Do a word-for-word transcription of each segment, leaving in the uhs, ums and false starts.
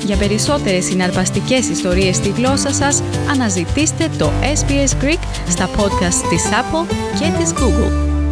Για περισσότερες συναρπαστικές ιστορίες στη γλώσσα σας, αναζητήστε το ες μπι ες Greek στα podcast της Apple και της Google.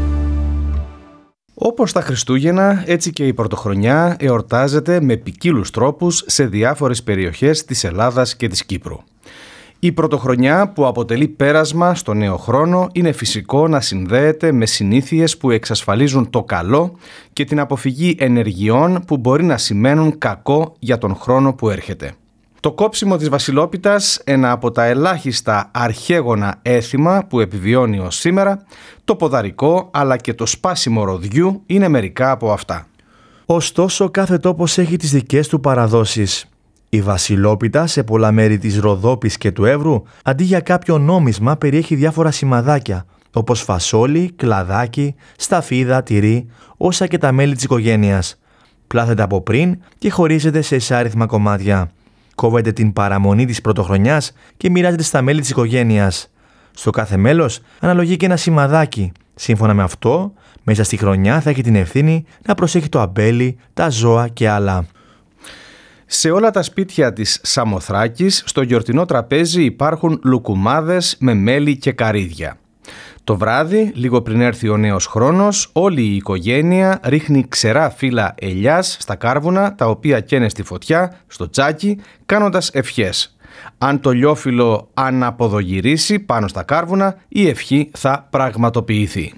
Όπως τα Χριστούγεννα, έτσι και η Πρωτοχρονιά εορτάζεται με ποικίλους τρόπους σε διάφορες περιοχές της Ελλάδας και της Κύπρου. Η Πρωτοχρονιά, που αποτελεί πέρασμα στο νέο χρόνο, είναι φυσικό να συνδέεται με συνήθειες που εξασφαλίζουν το καλό και την αποφυγή ενεργειών που μπορεί να σημαίνουν κακό για τον χρόνο που έρχεται. Το κόψιμο της βασιλόπιτας, ένα από τα ελάχιστα αρχαίγωνα έθιμα που επιβιώνει ως σήμερα, το ποδαρικό αλλά και το σπάσιμο ροδιού είναι μερικά από αυτά. Ωστόσο, κάθε τόπος έχει τις δικές του παραδόσεις. Η βασιλόπιτα σε πολλά μέρη της Ροδόπης και του Εύρου, αντί για κάποιο νόμισμα, περιέχει διάφορα σημαδάκια, όπως φασόλι, κλαδάκι, σταφίδα, τυρί, όσα και τα μέλη της οικογένειας. Πλάθεται από πριν και χωρίζεται σε εισάριθμα κομμάτια. Κόβεται την παραμονή της πρωτοχρονιάς και μοιράζεται στα μέλη της οικογένειας. Στο κάθε μέλος αναλογεί και ένα σημαδάκι. Σύμφωνα με αυτό, μέσα στη χρονιά θα έχει την ευθύνη να προσέχει το αμπέλι, τα ζώα και άλλα. Σε όλα τα σπίτια της Σαμοθράκης, στο γιορτινό τραπέζι υπάρχουν λουκουμάδες με μέλι και καρύδια. Το βράδυ, λίγο πριν έρθει ο νέος χρόνος, όλη η οικογένεια ρίχνει ξερά φύλλα ελιάς στα κάρβουνα, τα οποία καίνε στη φωτιά, στο τσάκι, κάνοντας ευχές. Αν το λιόφυλλο αναποδογυρίσει πάνω στα κάρβουνα, η ευχή θα πραγματοποιηθεί.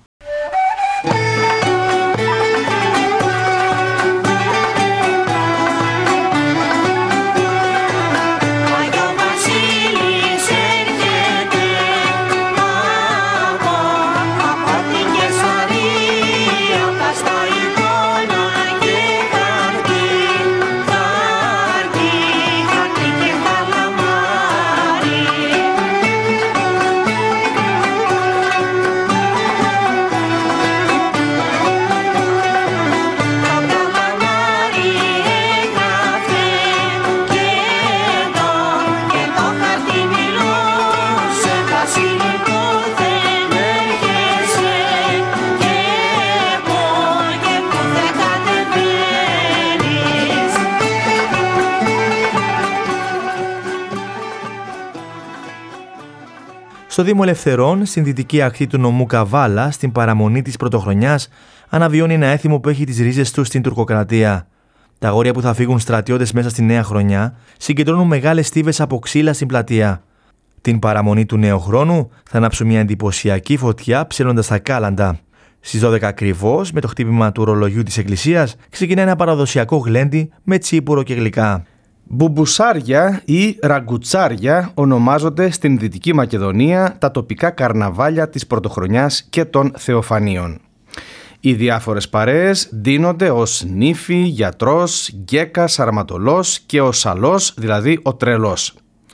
Στο Δήμο Ελευθερών, στην δυτική ακτή του νομού Καβάλα, στην παραμονή της Πρωτοχρονιάς, αναβιώνει ένα έθιμο που έχει τις ρίζες του στην τουρκοκρατία. Τα αγόρια που θα φύγουν στρατιώτες μέσα στη νέα χρονιά συγκεντρώνουν μεγάλες στίβες από ξύλα στην πλατεία. Την παραμονή του νέου χρόνου θα ανάψουν μια εντυπωσιακή φωτιά ψέλνοντας τα κάλαντα. Στις δώδεκα ακριβώς, με το χτύπημα του ρολογιού της εκκλησίας, ξεκινά ένα παραδοσιακό γλέντι με τσίπουρο και γλυκά. Μπουμπουσάρια ή ραγκουτσάρια ονομάζονται στην Δυτική Μακεδονία τα τοπικά καρναβάλια της Πρωτοχρονιάς και των Θεοφανίων. Οι διάφορες παρέες ντύνονται ως νύφη, γιατρός, γκέκας, αρματολός και ο σαλός, δηλαδή ο τρελός.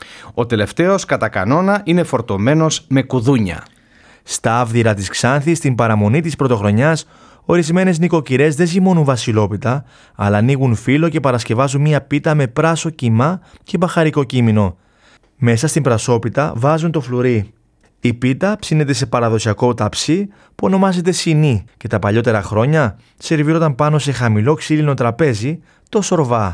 Ο τελευταίος κατά κανόνα είναι φορτωμένος με κουδούνια. Στα Άβδυρα της Ξάνθης, στην παραμονή της Πρωτοχρονιάς, ορισμένες νοικοκυρές δεν ζυμώνουν βασιλόπιτα, αλλά ανοίγουν φύλλο και παρασκευάζουν μία πίτα με πράσο κιμά και μπαχαρικό κίμινο. Μέσα στην πρασόπιτα βάζουν το φλουρί. Η πίτα ψήνεται σε παραδοσιακό ταψί που ονομάζεται σινί και τα παλιότερα χρόνια σερβίρονταν πάνω σε χαμηλό ξύλινο τραπέζι, το σορβά.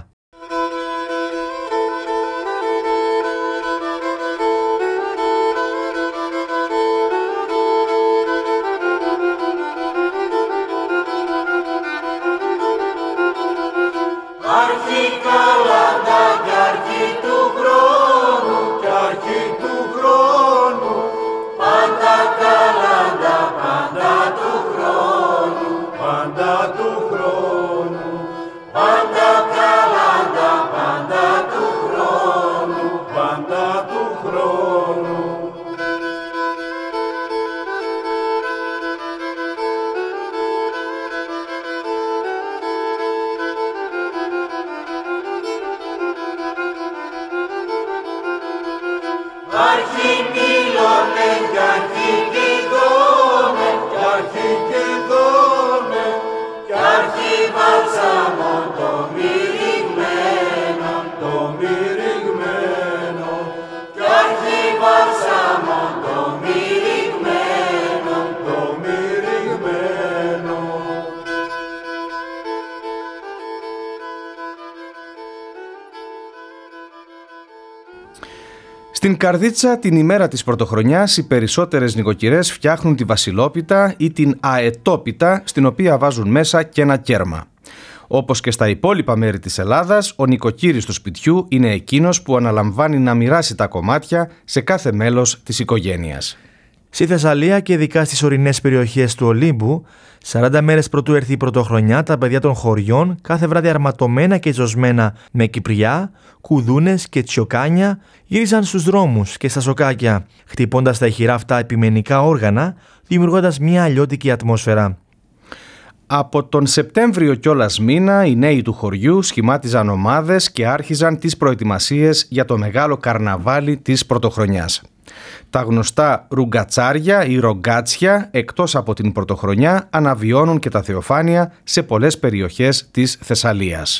Στην καρδίτσα την ημέρα της πρωτοχρονιάς οι περισσότερες νοικοκυρές φτιάχνουν τη βασιλόπιτα ή την αετόπιτα, στην οποία βάζουν μέσα και ένα κέρμα. Όπως και στα υπόλοιπα μέρη της Ελλάδας, ο νοικοκύρης του σπιτιού είναι εκείνος που αναλαμβάνει να μοιράσει τα κομμάτια σε κάθε μέλος της οικογένειας. Στη Θεσσαλία και ειδικά στις ορεινές περιοχές του Ολύμπου, σαράντα μέρες πρωτού έρθει η πρωτοχρονιά, τα παιδιά των χωριών, κάθε βράδυ αρματωμένα και ζωσμένα με κυπριά, κουδούνες και τσιοκάνια, γύριζαν στους δρόμους και στα σοκάκια, χτυπώντας τα ηχηρά αυτά επιμενικά όργανα, δημιουργώντας μια αλλιώτικη ατμόσφαιρα. Από τον Σεπτέμβριο κιόλας μήνα, οι νέοι του χωριού σχημάτιζαν ομάδες και άρχιζαν τις προετοιμασίες για το μεγάλο καρναβάλι της πρωτοχρονιάς. Τα γνωστά ρουγκατσάρια ή ρογκάτσια, εκτός από την πρωτοχρονιά, αναβιώνουν και τα θεοφάνεια σε πολλές περιοχές της Θεσσαλίας.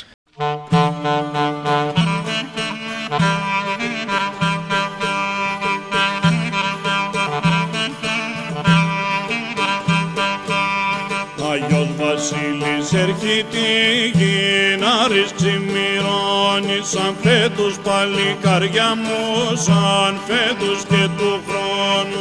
Άγιος Βασίλης έρχεται γινάρης ξημερώνει, σαν φέτος παλικάρια μου, σαν φέτος και του χρόνου.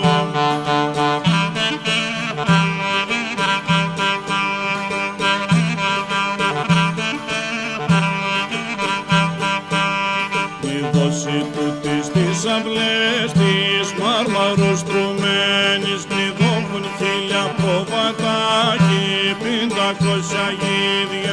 Μη δώσει τούτης τις αυλές της μάρμαρος τρουμένης, μη δόχουν χίλια πρόβατα και πεντακόσια γίδια.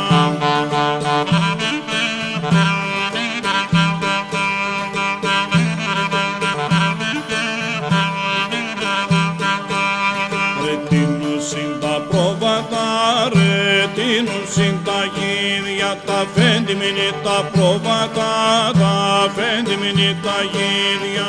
Ρε τίνουσιν τα πρόβατα, ρε τίνουσιν τα γίδια, τα φέντη μείνει τα πρόβατα, τα φέντη μείνει τα γίδια.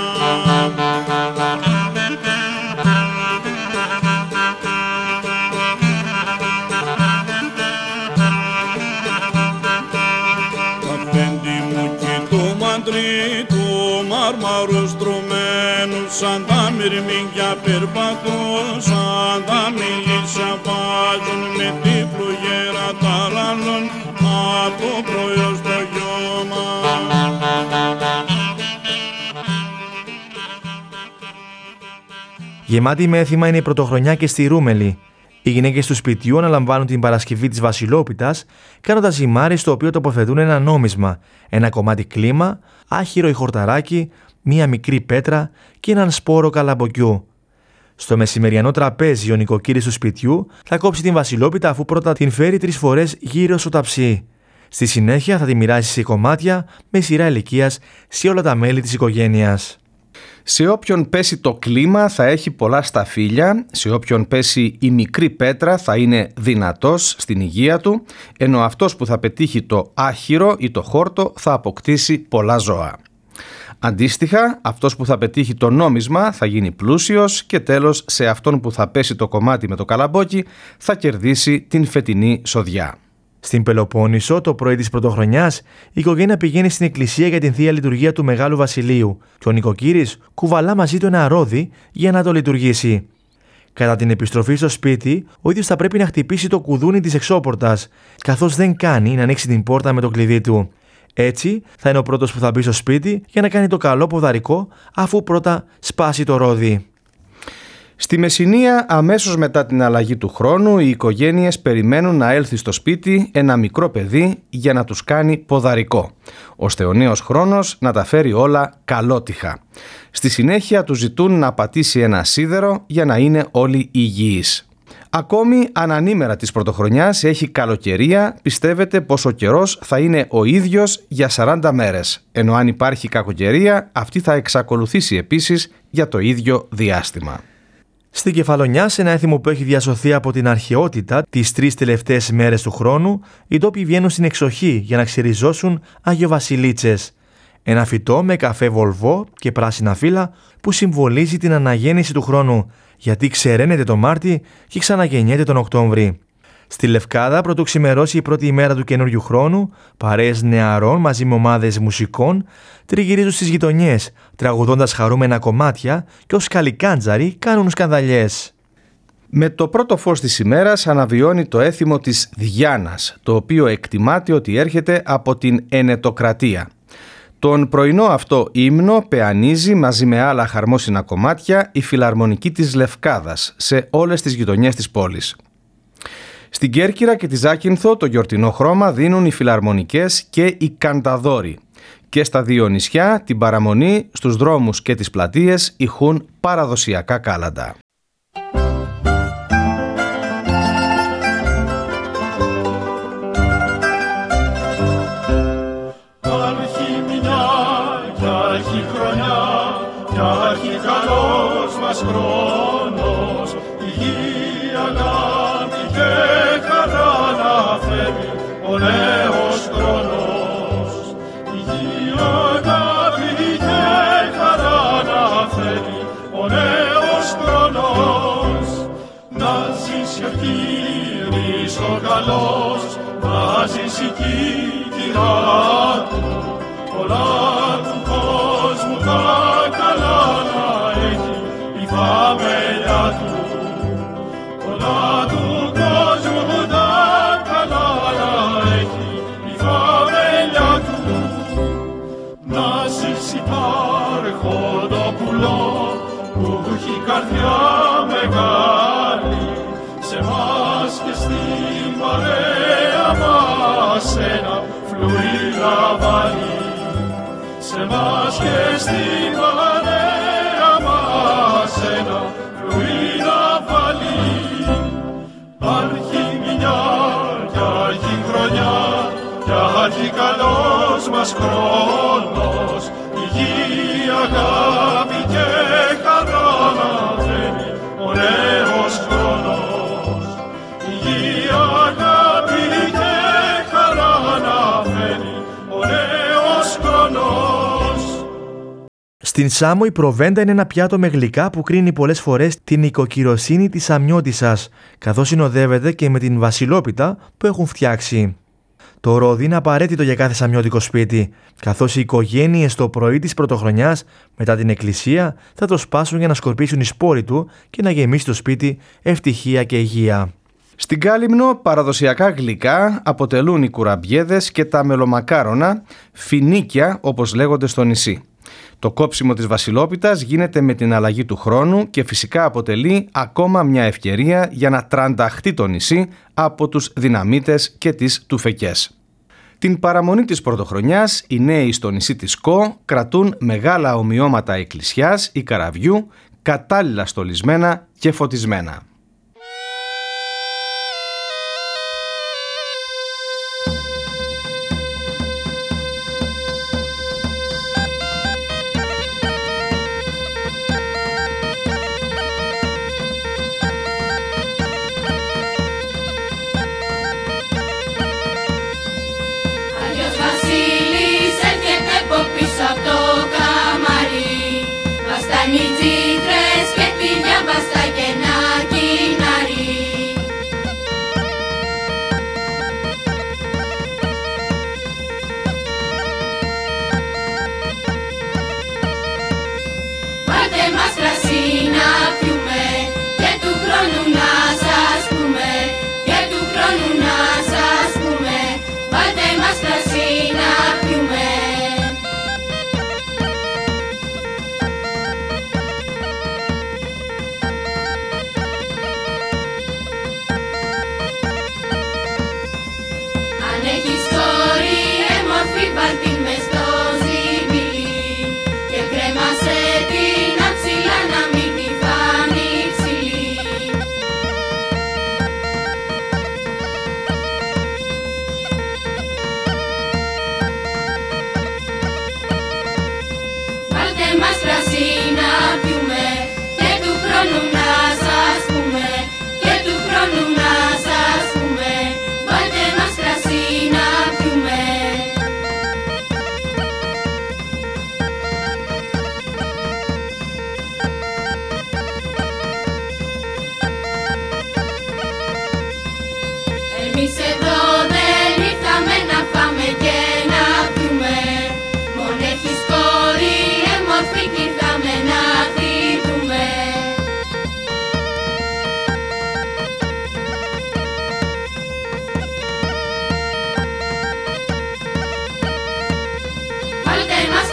Του μάρμαρου στρωμένου, σαν τα μυρμήγκια περπατούν, σαν τα μίλησια βάζουν, με τη φλουγέρα ταράνουν από το πρωί στο γιώμα. Γεμάτη με έθιμα είναι η πρωτοχρονιά και στη Ρούμελη. Οι γυναίκες του σπιτιού αναλαμβάνουν την Παρασκευή της Βασιλόπιτας, κάνοντας ζυμάρι στο οποίο τοποθετούν ένα νόμισμα, ένα κομμάτι κλίμα, άχυρο ή χορταράκι, μία μικρή πέτρα και έναν σπόρο καλαμποκιού. Στο μεσημεριανό τραπέζι, ο νοικοκύρης του σπιτιού θα κόψει την Βασιλόπιτα αφού πρώτα την φέρει τρεις φορές γύρω στο ταψί. Στη συνέχεια θα τη μοιράσει σε κομμάτια με σειρά ηλικίας σε όλα τα μέλη της οικογένειας. Σε όποιον πέσει το κλίμα θα έχει πολλά σταφύλια, σε όποιον πέσει η μικρή πέτρα θα είναι δυνατός στην υγεία του, ενώ αυτός που θα πετύχει το άχυρο ή το χόρτο θα αποκτήσει πολλά ζώα. Αντίστοιχα, αυτός που θα πετύχει το νόμισμα θα γίνει πλούσιος και τέλος σε αυτόν που θα πέσει το κομμάτι με το καλαμπόκι θα κερδίσει την φετινή σοδιά. Στην Πελοπόννησο, το πρωί της πρωτοχρονιάς, η οικογένεια πηγαίνει στην εκκλησία για την Θεία Λειτουργία του Μεγάλου Βασιλείου και ο νοικοκύρης κουβαλά μαζί του ένα ρόδι για να το λειτουργήσει. Κατά την επιστροφή στο σπίτι, ο ίδιος θα πρέπει να χτυπήσει το κουδούνι της εξώπορτας, καθώς δεν κάνει να ανοίξει την πόρτα με το κλειδί του. Έτσι, θα είναι ο πρώτος που θα μπει στο σπίτι για να κάνει το καλό ποδαρικό, αφού πρώτα σπάσει το ρόδι. Στη Μεσσηνία, αμέσως μετά την αλλαγή του χρόνου, οι οικογένειες περιμένουν να έλθει στο σπίτι ένα μικρό παιδί για να τους κάνει ποδαρικό, ώστε ο νέος χρόνος να τα φέρει όλα καλότυχα. Στη συνέχεια του ζητούν να πατήσει ένα σίδερο για να είναι όλοι υγιείς. Ακόμη, ανανήμερα της πρωτοχρονιάς έχει καλοκαιρία, πιστεύετε πως ο καιρός θα είναι ο ίδιος για σαράντα μέρες, ενώ αν υπάρχει κακοκαιρία, αυτή θα εξακολουθήσει επίσης για το ίδιο διάστημα. Στην Κεφαλονιά, σε ένα έθιμο που έχει διασωθεί από την αρχαιότητα τις τρεις τελευταίες μέρες του χρόνου, οι τόποι βγαίνουν στην εξοχή για να ξυριζώσουν αγιοβασιλίτσες. Ένα φυτό με καφέ βολβό και πράσινα φύλλα που συμβολίζει την αναγέννηση του χρόνου, γιατί ξεραίνεται το Μάρτι και ξαναγεννιέται τον Οκτώβρη. Στη Λευκάδα, πρωτού ξημερώσει η πρώτη ημέρα του καινούριου χρόνου, παρέες νεαρών μαζί με ομάδες μουσικών τριγυρίζουν στις γειτονιές, τραγουδώντας χαρούμενα κομμάτια και ως καλικάντζαροι κάνουν σκανδαλιές. Με το πρώτο φως της ημέρας αναβιώνει το έθιμο της Διάνας, το οποίο εκτιμάται ότι έρχεται από την Ενετοκρατία. Τον πρωινό αυτό ύμνο πεανίζει μαζί με άλλα χαρμόσυνα κομμάτια η Φιλαρμονική της Λευκάδας σε όλες τις γειτονιές της πόλης. Στην Κέρκυρα και τη Ζάκυνθο το γιορτινό χρώμα δίνουν οι φιλαρμονικές και οι κανταδόροι. Και στα δύο νησιά την παραμονή στους δρόμους και τις πλατείες ηχούν παραδοσιακά κάλαντα. Χρόνος, υγεία, αγάπη και χαρά να φέρει ο νέος χρόνος. Υγεία, αγάπη και χαρά να φέρει ο νέος χρόνος. Να ζήσει ο Κύριος ο καλός, να ζήσει η κύτταρά του, πολλά του κόσμου τα καλά να έχει η φαμέλια του, πολλά του κόσμου τα καλά να έχει η φαμέλια του. Να ζήσει παρχοντόπουλο που έχει καρδιά μεγάλη, σε μας και στην παρέα μας ένα φλουρί να βάλει, σε μας και στην παρέα μας ένα φλουρί να βάλει. Άρχι μια κι άρχι χρονιά κι άρχι καλός μας χρόνος, υγεία, αγάπη και χαρά να φέρει ο νέος χρόνος. Υγεία, αγάπη και χαρά να φέρει ο νέος χρόνος. Στην Σάμο η προβέντα είναι ένα πιάτο με γλυκά που κρίνει πολλές φορές την οικοκυροσύνη της αμνιώτισσας, καθώς συνοδεύεται και με την βασιλόπιτα που έχουν φτιάξει. Το ρόδι είναι απαραίτητο για κάθε σαμιώτικο σπίτι, καθώς οι οικογένειες το πρωί της πρωτοχρονιάς μετά την εκκλησία θα το σπάσουν για να σκορπίσουν οι σπόροι του και να γεμίσει το σπίτι ευτυχία και υγεία. Στην Κάλυμνο παραδοσιακά γλυκά αποτελούν οι κουραμπιέδες και τα μελομακάρονα, φινίκια όπως λέγονται στο νησί. Το κόψιμο της βασιλόπιτας γίνεται με την αλλαγή του χρόνου και φυσικά αποτελεί ακόμα μια ευκαιρία για να τρανταχτεί το νησί από τους δυναμίτες και τις τουφεκές. Την παραμονή της πρωτοχρονιάς οι νέοι στο νησί της Κο κρατούν μεγάλα ομοιώματα εκκλησιάς ή καραβιού, κατάλληλα στολισμένα και φωτισμένα. Βαστάνει τσίτρες και πηγιά βαστά και να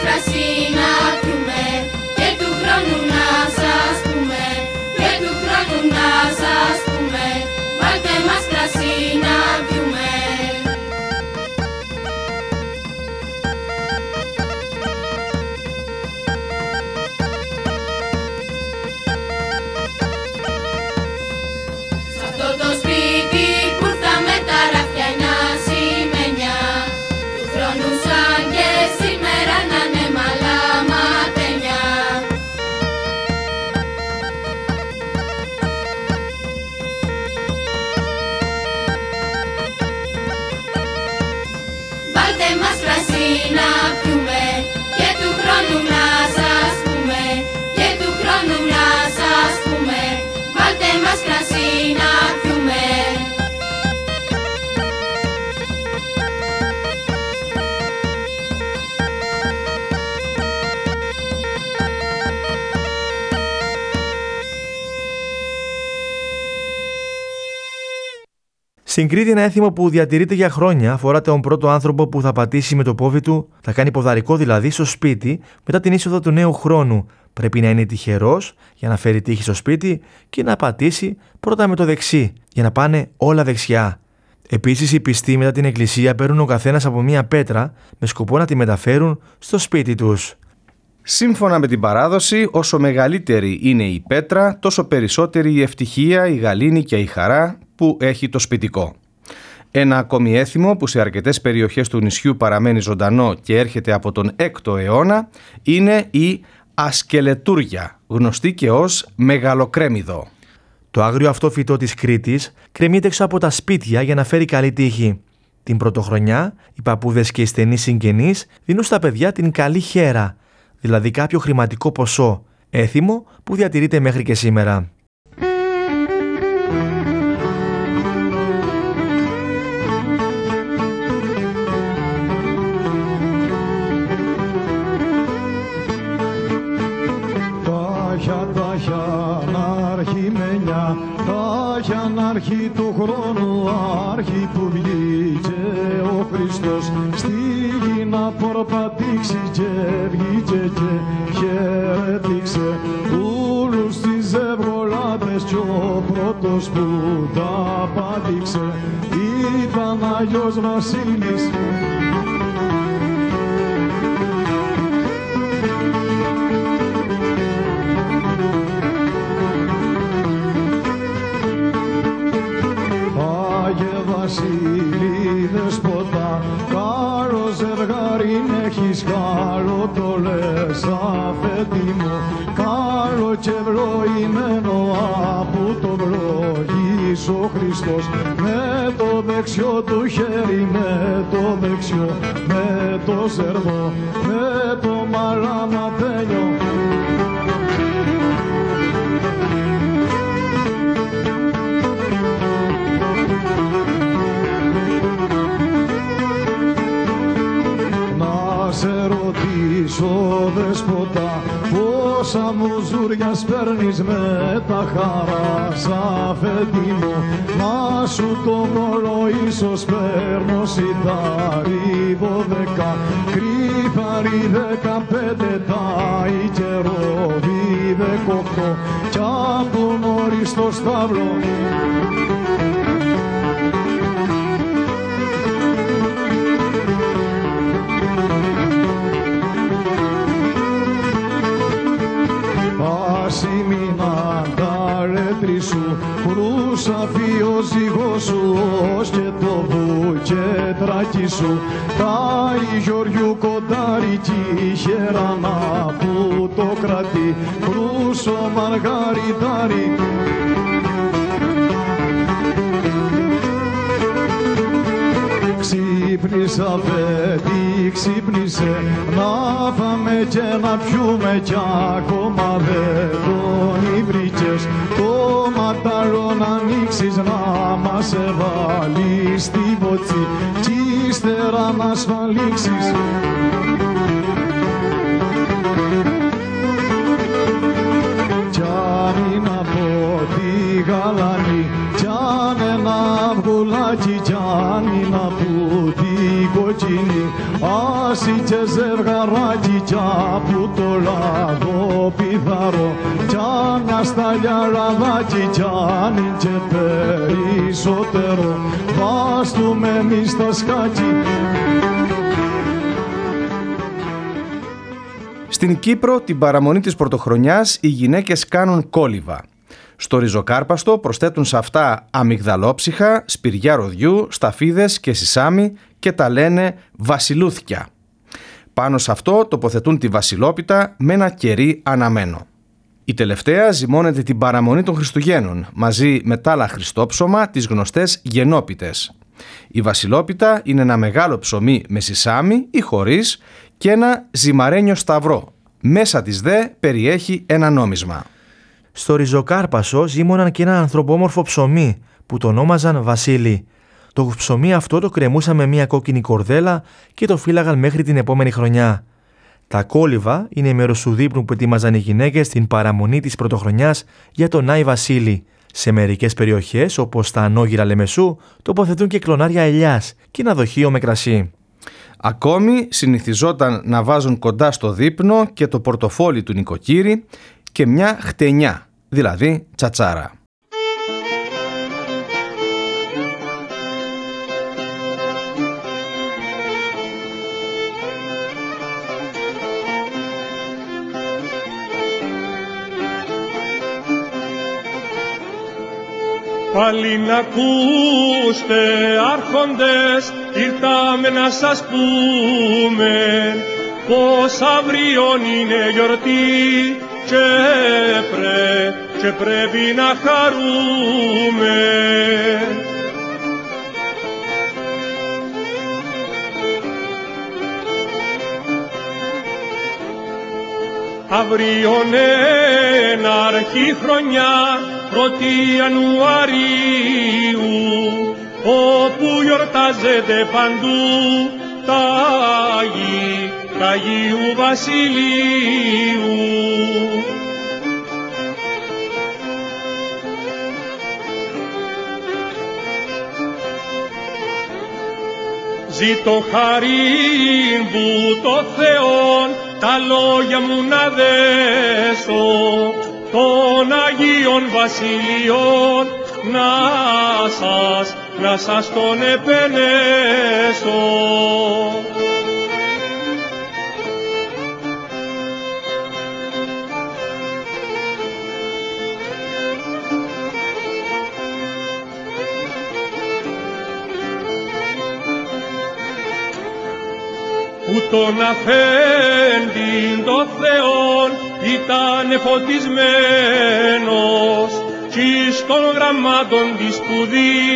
κρασί να πιούμε και του χρόνου να σας πούμε, και του χρόνου να σας πούμε, βάλτε μας κρασί να πιούμε. Σ' αυτό το σπίτι που ήρθα με τα ράφια ένα σημαίνια, του χρόνου σαν και σήμερα να είναι μαλάματενιά. Βάλτε μας κρασί να πιούμε και του χρόνου να σας πούμε, και του χρόνου να σας πούμε, βάλτε μας κρασί να πιούμε. Στην Κρήτη, ένα έθιμο που διατηρείται για χρόνια αφορά τον πρώτο άνθρωπο που θα πατήσει με το πόδι του, θα κάνει ποδαρικό δηλαδή, στο σπίτι μετά την είσοδο του νέου χρόνου. Πρέπει να είναι τυχερός για να φέρει τύχη στο σπίτι και να πατήσει πρώτα με το δεξί, για να πάνε όλα δεξιά. Επίσης, οι πιστοί μετά την εκκλησία παίρνουν ο καθένας από μία πέτρα με σκοπό να τη μεταφέρουν στο σπίτι τους. Σύμφωνα με την παράδοση, όσο μεγαλύτερη είναι η πέτρα, τόσο περισσότερη η ευτυχία, η γαλήνη και η χαρά που έχει το σπιτικό. Ένα ακόμη έθιμο που σε αρκετές περιοχές του νησιού παραμένει ζωντανό και έρχεται από τον έκτο αιώνα είναι η ασκελετούρια, γνωστή και ως μεγαλοκρέμιδο. Το άγριο αυτό φυτό της Κρήτης κρεμείται έξω από τα σπίτια για να φέρει καλή τύχη. Την πρωτοχρονιά, οι παππούδες και οι στενοί συγγενείς δίνουν στα παιδιά την καλή χέρα, δηλαδή κάποιο χρηματικό ποσό, έθιμο που διατηρείται μέχρι και σήμερα. Τάχια, τάχια, αναρχημένια, τάχια, αναρχή του χρόνου, άρχη που βγήκε ο Χριστός στη γη να προπατήξει και βγήκε και χαιρετήξε όλους τις ευρωλάτες κι ο πρώτος που τα πάτηξε ήταν Άγιος Βασίλης. Βασίλη δεσποτά, καλό ζευγάρι έχεις, καλό το λες αφέντη μου, καλό και ευλογημένο από το ευλογής ο Χριστός, με το δεξιό του χέρι, με το δεξιό, με το σερβό, με το μαλαματένιο. Σε ρωτήσω δεσποτά, πόσα μουζούρια σπέρνεις με τα χαράς αφέντη μου, να σου το μολοήσω σπέρνω σιτάρι δώδεκα, κρυφάρι δεκαπέντε, τάι και ρόβι δεκοκτώ, κι από νωρίς στο στάβλο. Ασημίνα τα ρέτρι σου, κρούσαφι ο ζυγός σου, ως και το βουκέτρακι σου, τα Γεωργιού κοντάρι κι χεράνα που το κρατεί, κρούσο μαργαριτάρι. Ξύπνησα παιδί, ξύπνησε, να φάμε και να πιούμε κι ακόμα δεν τον βρήκες. Το ματαλό να ανοίξεις, να μας βάλεις στη βοτσί κι ύστερα να ασφαλίξεις. Κι αν είναι από τη γαλανή, κι αν ένα αυγουλάκι, κι αν είναι από την κοκκινή, ας δάση και ζευγαράκι κι από το λαγό πιδαρό κι άμια σταλιαραδάκι κι αν είναι και περισσότερο βάστουμε εμείς τα σκάκι. Στην Κύπρο την παραμονή της Πρωτοχρονιάς οι γυναίκες κάνουν κόλυβα. Στο ριζοκάρπαστο προσθέτουν σε αυτά αμυγδαλόψυχα, σπηριά ροδιού, σταφίδες και σισάμι και τα λένε βασιλούθκια. Πάνω σε αυτό τοποθετούν τη βασιλόπιτα με ένα κερί αναμένο. Η τελευταία ζυμώνεται την παραμονή των Χριστουγέννων μαζί με τα άλλα χριστόψωμα, τις γνωστές γενόπιτες. Η βασιλόπιτα είναι ένα μεγάλο ψωμί με σισάμι ή χωρίς και ένα ζυμαρένιο σταυρό. Μέσα της δε περιέχει ένα νόμισμα. Στο ριζοκάρπασο ζύμωναν και ένα ανθρωπόμορφο ψωμί που το ονόμαζαν Βασίλη. Το ψωμί αυτό το κρεμούσαν με μια κόκκινη κορδέλα και το φύλαγαν μέχρι την επόμενη χρονιά. Τα κόλυβα είναι μέρος του δείπνου που ετοίμαζαν οι γυναίκες στην παραμονή της Πρωτοχρονιάς για τον Άι Βασίλη. Σε μερικές περιοχές, όπως τα Ανώγυρα Λεμεσού, τοποθετούν και κλονάρια ελιάς και ένα δοχείο με κρασί. Ακόμη συνηθιζόταν να βάζουν κοντά στο δείπνο και το πορτοφόλι του νοικοκύρη και μια χτενιά, δηλαδή τσατσάρα. Πάλι να ακούστε άρχοντες, ήρθαμε να σας πούμε πως αύριον είναι γιορτή και, πρέ, και πρέπει να χαρούμε. Αύριον ένα αρχή χρονιά, πρώτη Ιανουαρίου, όπου γιορτάζεται παντού τα Αγί, τα Αγίου Βασιλείου. Ζήτω χαρήν που το Θεόν τα λόγια μου να δέσω των Αγίων Βασιλείων να σας, να σας τον επενέσω. Που τον αφέντην το Θεόν ήταν φωτισμένος κι των γραμμάτων τη σπουδή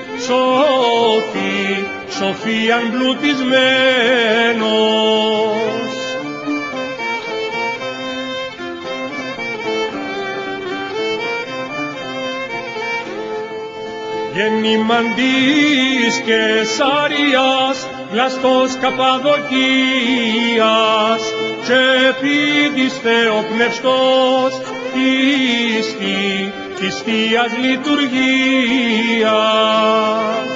σοφή, σοφίαν πλουτισμένος. Γεννήμαν της Κεσαρίας, βλαστός Καπαδοκίας και ποιητής θεοπνευστός πίστη της Θείας Λειτουργίας.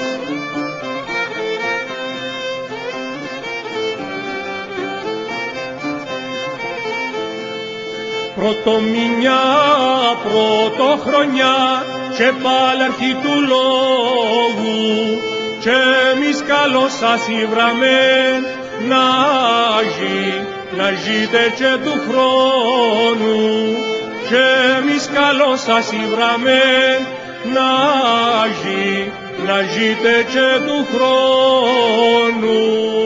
Πρωτομηνιά, πρωτοχρονιά και πάλι αρχή του λόγου και εμείς καλώς σας ήβραμεν να ζει, να ζείτε και του χρόνου και εμείς καλώς σας ήβραμεν να ζει, να ζείτε και του χρόνου.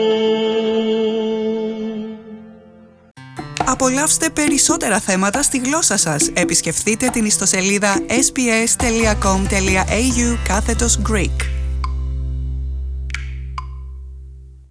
Απολαύστε περισσότερα θέματα στη γλώσσα σας. Επισκεφτείτε την ιστοσελίδα ες μπι ες τελεία κομ τελεία έι γιου κάθετος Greek.